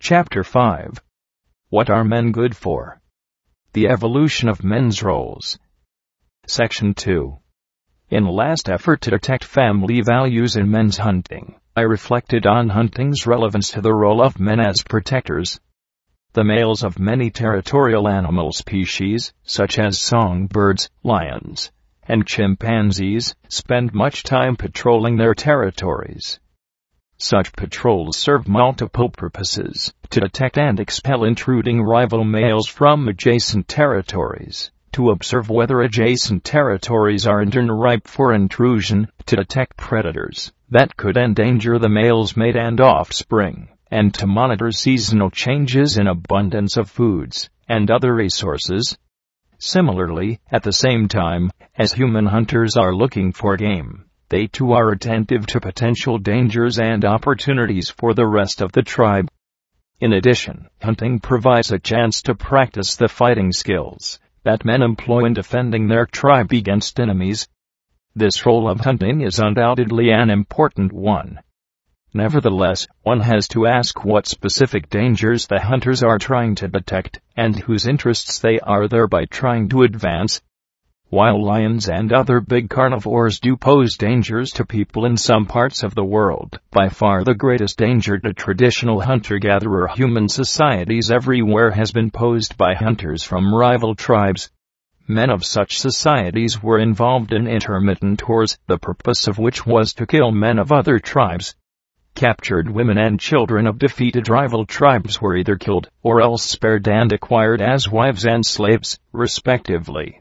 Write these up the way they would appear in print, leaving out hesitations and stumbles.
Chapter 5. What are men good for? The evolution of men's roles. Section 2. In a last effort to detect family values in men's hunting, I reflected on hunting's relevance to the role of men as protectors. The males of many territorial animal species, such as songbirds, lions, and chimpanzees, spend much time patrolling their territories. Such patrols serve multiple purposes: to detect and expel intruding rival males from adjacent territories, to observe whether adjacent territories are ripe for intrusion, to detect predators that could endanger the male's mate and offspring, and to monitor seasonal changes in abundance of foods and other resources. Similarly, at the same time as human hunters are looking for game, they too are attentive to potential dangers and opportunities for the rest of the tribe. In addition, hunting provides a chance to practice the fighting skills that men employ in defending their tribe against enemies. This role of hunting is undoubtedly an important one. Nevertheless, one has to ask what specific dangers the hunters are trying to detect, and whose interests they are thereby trying to advance. While lions and other big carnivores do pose dangers to people in some parts of the world, by far the greatest danger to traditional hunter-gatherer human societies everywhere has been posed by hunters from rival tribes. Men of such societies were involved in intermittent wars, the purpose of which was to kill men of other tribes. Captured women and children of defeated rival tribes were either killed, or else spared and acquired as wives and slaves, respectively.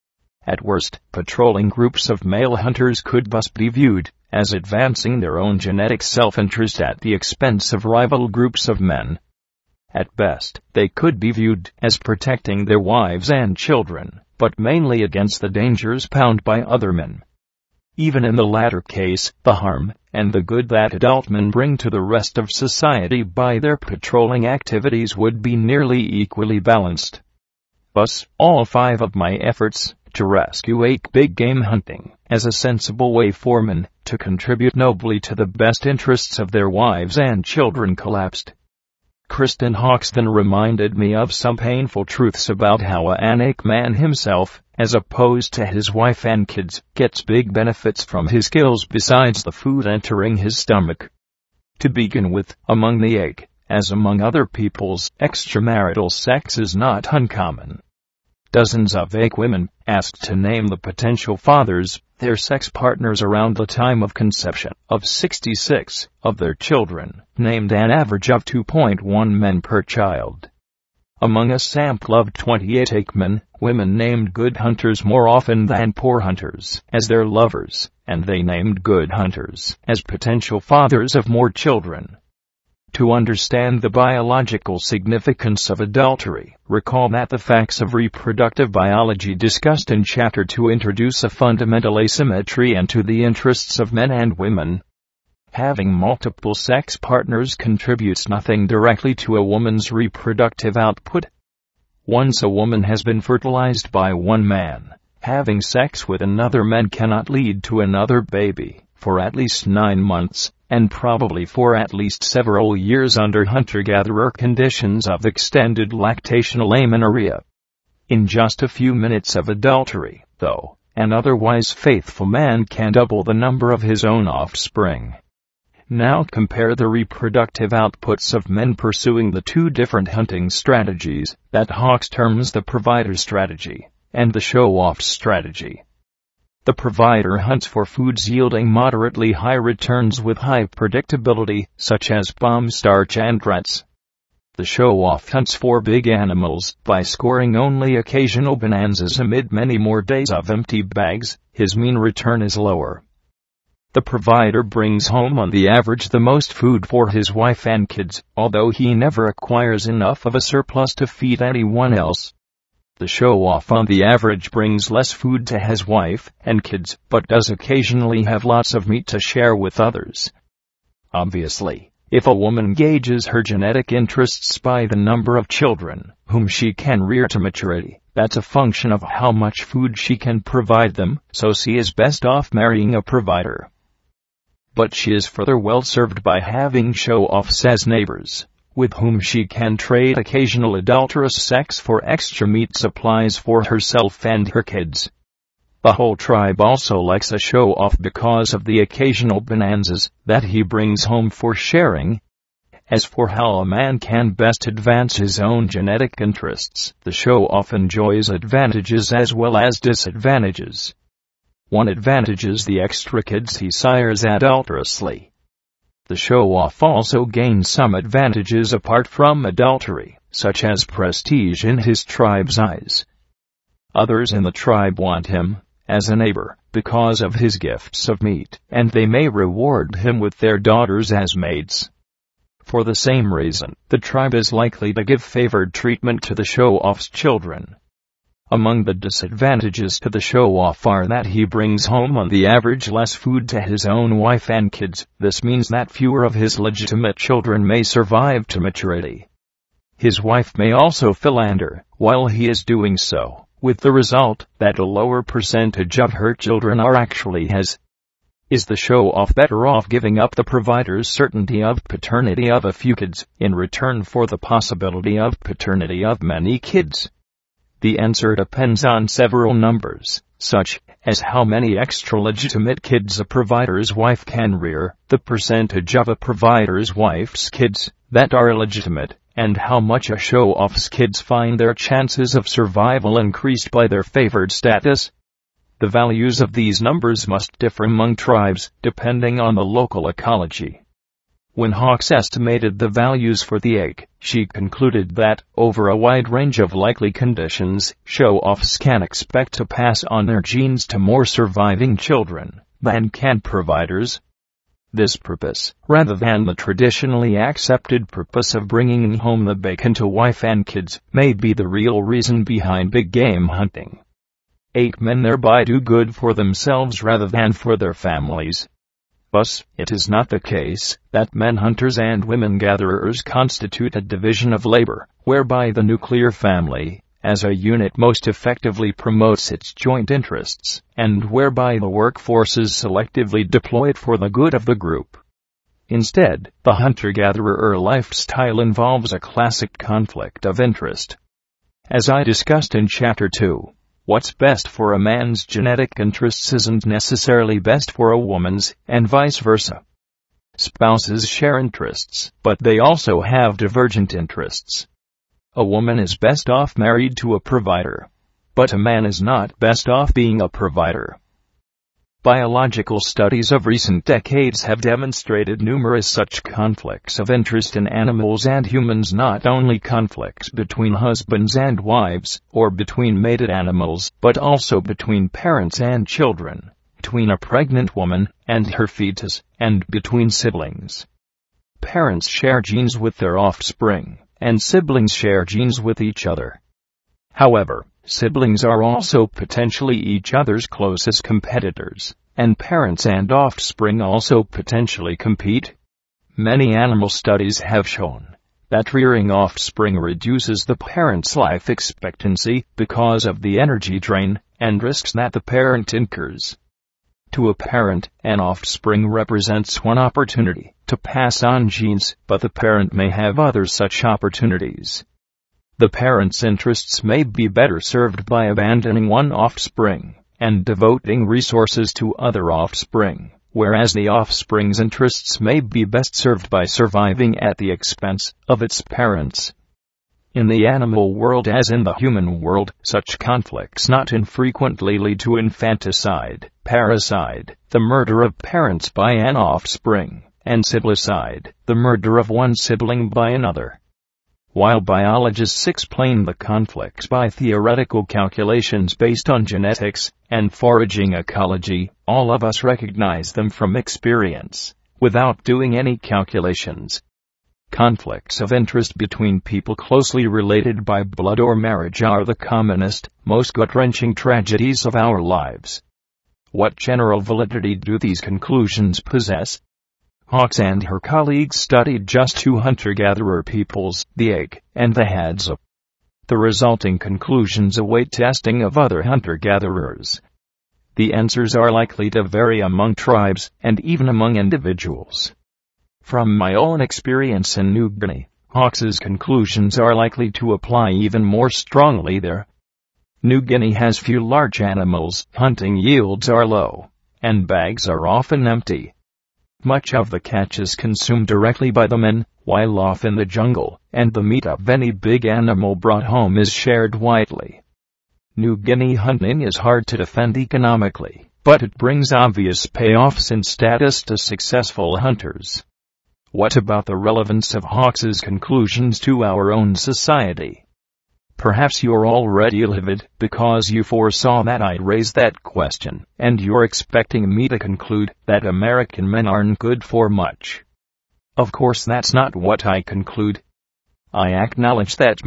At worst, patrolling groups of male hunters could thus be viewed as advancing their own genetic self-interest at the expense of rival groups of men. At best, they could be viewed as protecting their wives and children, but mainly against the dangers posed by other men. Even in the latter case, the harm and the good that adult men bring to the rest of society by their patrolling activities would be nearly equally balanced. Thus, all 5 of my efforts to rescue 8 big game hunting as a sensible way for men to contribute nobly to the best interests of their wives and children collapsed. Kristen Hawkes then reminded me of some painful truths about how an ape man himself, as opposed to his wife and kids, gets big benefits from his kills besides the food entering his stomach. To begin with, among the ape, as among other peoples, extramarital sex is not uncommon. Dozens of ape women, asked to name the potential fathers, their sex partners around the time of conception, of 66 of their children, named an average of 2.1 men per child. Among a sample of 28 ape men, women named good hunters more often than poor hunters as their lovers, and they named good hunters as potential fathers of more children. To understand the biological significance of adultery, recall that the facts of reproductive biology discussed in Chapter 2 introduce a fundamental asymmetry into the interests of men and women. Having multiple sex partners contributes nothing directly to a woman's reproductive output. Once a woman has been fertilized by one man, having sex with another man cannot lead to another baby for at least 9 months. And probably for at least several years under hunter-gatherer conditions of extended lactational amenorrhea. In just a few minutes of adultery, though, an otherwise faithful man can double the number of his own offspring. Now compare the reproductive outputs of men pursuing the 2 different hunting strategies that Hawkes terms the provider strategy and the show-off strategy. The provider hunts for foods yielding moderately high returns with high predictability, such as palm starch and rats. The show-off hunts for big animals by scoring only occasional bonanzas amid many more days of empty bags. His mean return is lower. The provider brings home on the average the most food for his wife and kids, although he never acquires enough of a surplus to feed anyone else. The show-off on the average brings less food to his wife and kids, but does occasionally have lots of meat to share with others. Obviously, if a woman gauges her genetic interests by the number of children whom she can rear to maturity, that's a function of how much food she can provide them, so she is best off marrying a provider. But she is further well served by having show-offs as neighbors, with whom she can trade occasional adulterous sex for extra meat supplies for herself and her kids. The whole tribe also likes a show-off because of the occasional bonanzas that he brings home for sharing. As for how a man can best advance his own genetic interests, the show-off enjoys advantages as well as disadvantages. One advantage is the extra kids he sires adulterously. The show-off also gains some advantages apart from adultery, such as prestige in his tribe's eyes. Others in the tribe want him as a neighbor because of his gifts of meat, and they may reward him with their daughters as maids. For the same reason, the tribe is likely to give favored treatment to the show-off's children. Among the disadvantages to the show-off are that he brings home on the average less food to his own wife and kids. This means that fewer of his legitimate children may survive to maturity. His wife may also philander while he is doing so, with the result that a lower percentage of her children are actually his. Is the show-off better off giving up the provider's certainty of paternity of a few kids in return for the possibility of paternity of many kids? The answer depends on several numbers, such as how many extra legitimate kids a provider's wife can rear, the percentage of a provider's wife's kids that are illegitimate, and how much a show-off's kids find their chances of survival increased by their favored status. The values of these numbers must differ among tribes, depending on the local ecology. When Hawkes estimated the values for the egg, she concluded that, over a wide range of likely conditions, show-offs can expect to pass on their genes to more surviving children than can providers. This purpose, rather than the traditionally accepted purpose of bringing home the bacon to wife and kids, may be the real reason behind big game hunting. 8 men thereby do good for themselves rather than for their families. Thus, it is not the case that men hunters and women gatherers constitute a division of labor, whereby the nuclear family, as a unit most effectively promotes its joint interests, and whereby the workforce is selectively deployed for the good of the group. Instead, the hunter-gatherer lifestyle involves a classic conflict of interest. As I discussed in Chapter 2, what's best for a man's genetic interests isn't necessarily best for a woman's, and vice versa. Spouses share interests, but they also have divergent interests. A woman is best off married to a provider, but a man is not best off being a provider. Biological studies of recent decades have demonstrated numerous such conflicts of interest in animals and humans, not only conflicts between husbands and wives, or between mated animals, but also between parents and children, between a pregnant woman and her fetus, and between siblings. Parents share genes with their offspring, and siblings share genes with each other. However, siblings are also potentially each other's closest competitors, and parents and offspring also potentially compete. Many animal studies have shown that rearing offspring reduces the parent's life expectancy because of the energy drain and risks that the parent incurs. To a parent, an offspring represents one opportunity to pass on genes, but the parent may have other such opportunities. The parent's interests may be better served by abandoning one offspring and devoting resources to other offspring, whereas the offspring's interests may be best served by surviving at the expense of its parents. In the animal world as in the human world, such conflicts not infrequently lead to infanticide, parricide, the murder of parents by an offspring, and siblicide, the murder of one sibling by another. While biologists explain the conflicts by theoretical calculations based on genetics and foraging ecology, all of us recognize them from experience, without doing any calculations. Conflicts of interest between people closely related by blood or marriage are the commonest, most gut-wrenching tragedies of our lives. What general validity do these conclusions possess? Hawkes and her colleagues studied just 2 hunter-gatherer peoples, the Egg and the Hadza. The resulting conclusions await testing of other hunter-gatherers. The answers are likely to vary among tribes, and even among individuals. From my own experience in New Guinea, Hawkes's conclusions are likely to apply even more strongly there. New Guinea has few large animals, hunting yields are low, and bags are often empty. Much of the catch is consumed directly by the men, while off in the jungle, and the meat of any big animal brought home is shared widely. New Guinea hunting is hard to defend economically, but it brings obvious payoffs in status to successful hunters. What about the relevance of Hawkes's conclusions to our own society? Perhaps you're already livid because you foresaw that I'd raise that question, and you're expecting me to conclude that American men aren't good for much. Of course that's not what I conclude. I acknowledge that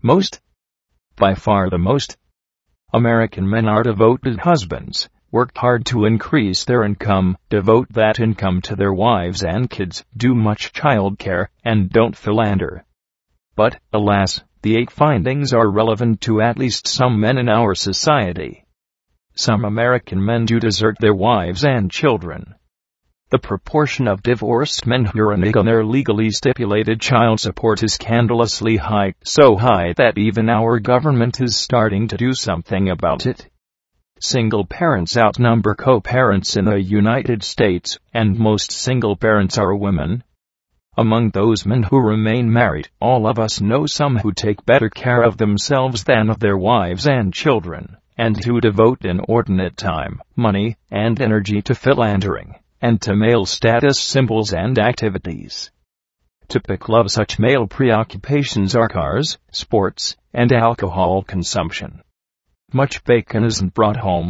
by far the most, American men are devoted husbands, work hard to increase their income, devote that income to their wives and kids, do much child care, and don't philander. But, alas, the 8 findings are relevant to at least some men in our society. Some American men do desert their wives and children. The proportion of divorced men who renege on their legally stipulated child support is scandalously high, so high that even our government is starting to do something about it. Single parents outnumber co-parents in the United States, and most single parents are women. Among those men who remain married, all of us know some who take better care of themselves than of their wives and children, and who devote inordinate time, money, and energy to philandering, and to male status symbols and activities. Typical of such male preoccupations are cars, sports, and alcohol consumption. Much bacon isn't brought home.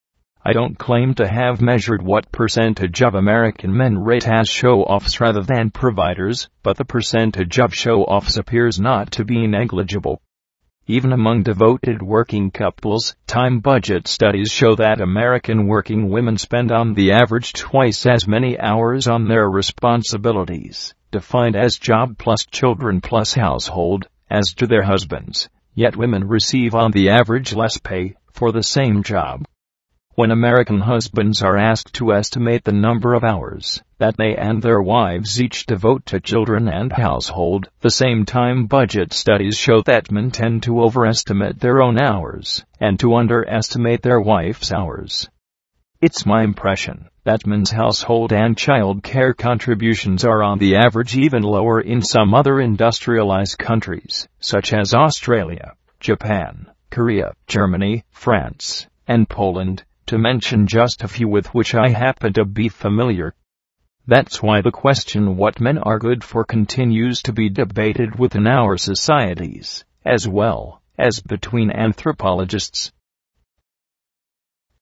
I don't claim to have measured what percentage of American men rate as show-offs rather than providers, but the percentage of show-offs appears not to be negligible. Even among devoted working couples, time budget studies show that American working women spend on the average twice as many hours on their responsibilities, defined as job plus children plus household, as do their husbands, yet women receive on the average less pay for the same job. When American husbands are asked to estimate the number of hours that they and their wives each devote to children and household, the same time budget studies show that men tend to overestimate their own hours and to underestimate their wife's hours. It's my impression that men's household and child care contributions are on the average even lower in some other industrialized countries, such as Australia, Japan, Korea, Germany, France, and Poland, to mention just a few with which I happen to be familiar. That's why the question what men are good for continues to be debated within our societies, as well as between anthropologists.